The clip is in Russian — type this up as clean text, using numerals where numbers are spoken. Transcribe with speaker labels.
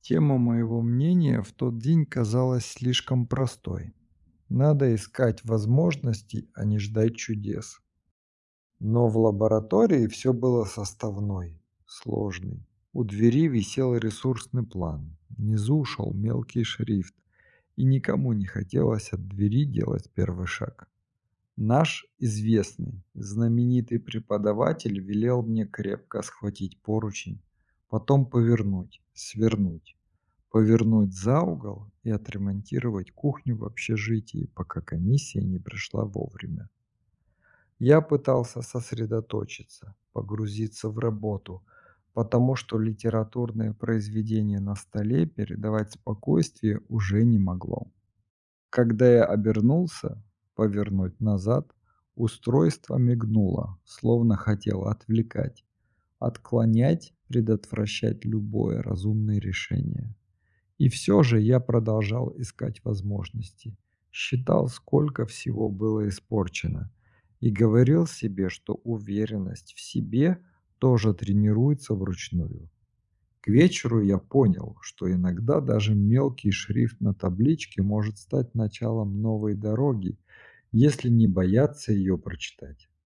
Speaker 1: Тема моего мнения в тот день казалась слишком простой. Надо искать возможности, а не ждать чудес. Но в лаборатории все было составной, сложный. У двери висел ресурсный план, внизу шел мелкий шрифт, и никому не хотелось от двери делать первый шаг. Наш известный, знаменитый преподаватель велел мне крепко схватить поручень, потом повернуть, свернуть, повернуть за угол и отремонтировать кухню в общежитии, пока комиссия не пришла вовремя. Я пытался сосредоточиться, погрузиться в работу, потому что литературное произведение на столе передавать спокойствие уже не могло. Когда я обернулся, повернуть назад, устройство мигнуло, словно хотело отвлекать, отклонять, предотвращать любое разумное решение. И все же я продолжал искать возможности, считал, сколько всего было испорчено, и говорил себе, что уверенность в себе тоже тренируется вручную. К вечеру я понял, что иногда даже мелкий шрифт на табличке может стать началом новой дороги, если не бояться ее прочитать.